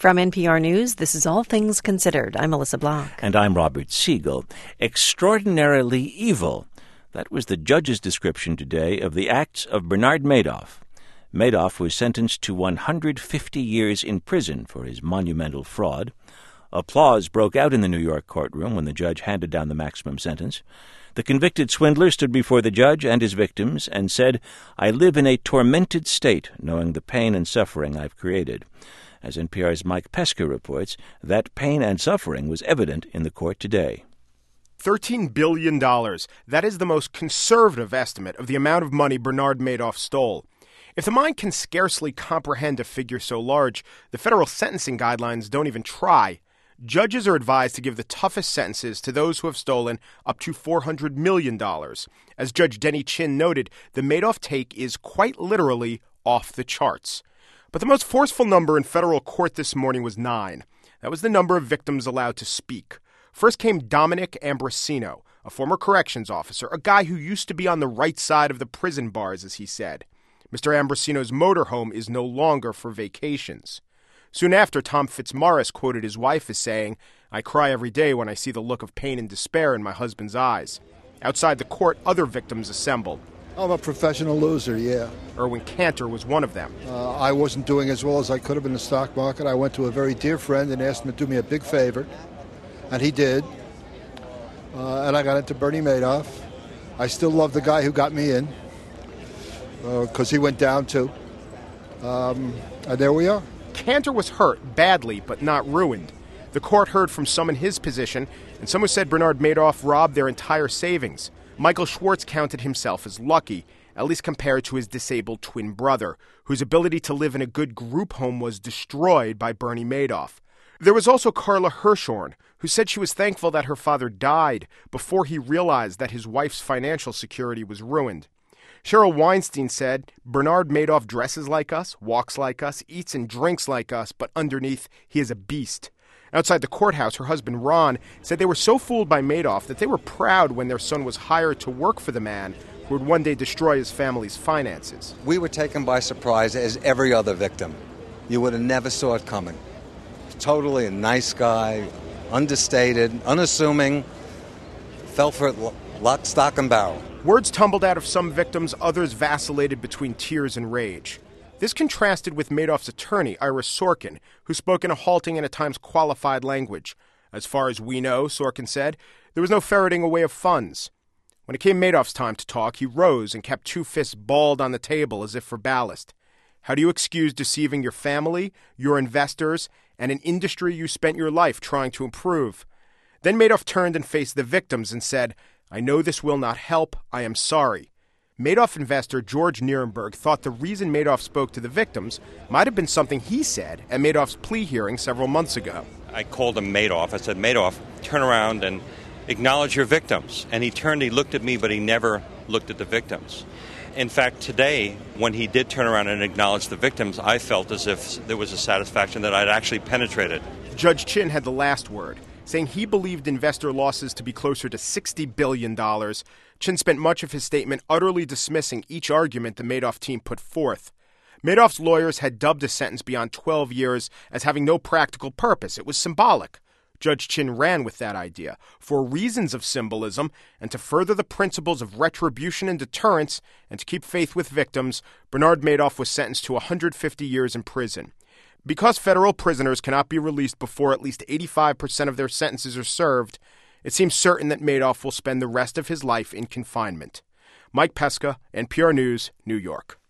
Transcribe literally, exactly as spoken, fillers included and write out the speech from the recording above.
From N P R News, this is All Things Considered. I'm Melissa Blanc. And I'm Robert Siegel. Extraordinarily evil. That was the judge's description today of the acts of Bernard Madoff. Madoff was sentenced to one hundred fifty years in prison for his monumental fraud. Applause broke out in the New York courtroom when the judge handed down the maximum sentence. The convicted swindler stood before the judge and his victims and said, "I live in a tormented state, knowing the pain and suffering I've created." As N P R's Mike Pesca reports, that pain and suffering was evident in the court today. thirteen billion dollars. That is the most conservative estimate of the amount of money Bernard Madoff stole. If the mind can scarcely comprehend a figure so large, the federal sentencing guidelines don't even try. Judges are advised to give the toughest sentences to those who have stolen up to four hundred million dollars. As Judge Denny Chin noted, the Madoff take is quite literally off the charts. But the most forceful number in federal court this morning was nine. That was the number of victims allowed to speak. First came Dominic Ambrosino, a former corrections officer, a guy who used to be on the right side of the prison bars, as he said. Mister Ambrosino's motorhome is no longer for vacations. Soon after, Tom Fitzmaurice quoted his wife as saying, "I cry every day when I see the look of pain and despair in my husband's eyes." Outside the court, other victims assembled. I'm a professional loser, yeah. Erwin Cantor was one of them. Uh, I wasn't doing as well as I could have in the stock market. I went to a very dear friend and asked him to do me a big favor, and he did. Uh, and I got into Bernie Madoff. I still love the guy who got me in, because uh, he went down too. Um, and there we are. Cantor was hurt badly, but not ruined. The court heard from some in his position, and some who said Bernard Madoff robbed their entire savings. Michael Schwartz counted himself as lucky, at least compared to his disabled twin brother, whose ability to live in a good group home was destroyed by Bernie Madoff. There was also Carla Hirschhorn, who said she was thankful that her father died before he realized that his wife's financial security was ruined. Cheryl Weinstein said, "Bernard Madoff dresses like us, walks like us, eats and drinks like us, but underneath, he is a beast." Outside the courthouse, her husband Ron said they were so fooled by Madoff that they were proud when their son was hired to work for the man who would one day destroy his family's finances. We were taken by surprise as every other victim. You would have never saw it coming. Totally a nice guy, understated, unassuming, fell for it lock, stock, and barrel. Words tumbled out of some victims, others vacillated between tears and rage. This contrasted with Madoff's attorney, Ira Sorkin, who spoke in a halting and at times qualified language. As far as we know, Sorkin said, there was no ferreting away of funds. When it came Madoff's time to talk, he rose and kept two fists balled on the table as if for ballast. How do you excuse deceiving your family, your investors, and an industry you spent your life trying to improve? Then Madoff turned and faced the victims and said, "I know this will not help. I am sorry." Madoff investor George Nierenberg thought the reason Madoff spoke to the victims might have been something he said at Madoff's plea hearing several months ago. I called him Madoff. I said, "Madoff, turn around and acknowledge your victims." And he turned, he looked at me, but he never looked at the victims. In fact, today, when he did turn around and acknowledge the victims, I felt as if there was a satisfaction that I'd actually penetrated. Judge Chin had the last word, saying he believed investor losses to be closer to sixty billion dollars. Chin spent much of his statement utterly dismissing each argument the Madoff team put forth. Madoff's lawyers had dubbed a sentence beyond twelve years as having no practical purpose. It was symbolic. Judge Chin ran with that idea for reasons of symbolism and to further the principles of retribution and deterrence and to keep faith with victims. Bernard Madoff was sentenced to one hundred fifty years in prison. Because federal prisoners cannot be released before at least eighty-five percent of their sentences are served, it seems certain that Madoff will spend the rest of his life in confinement. Mike Pesca, N P R News, New York.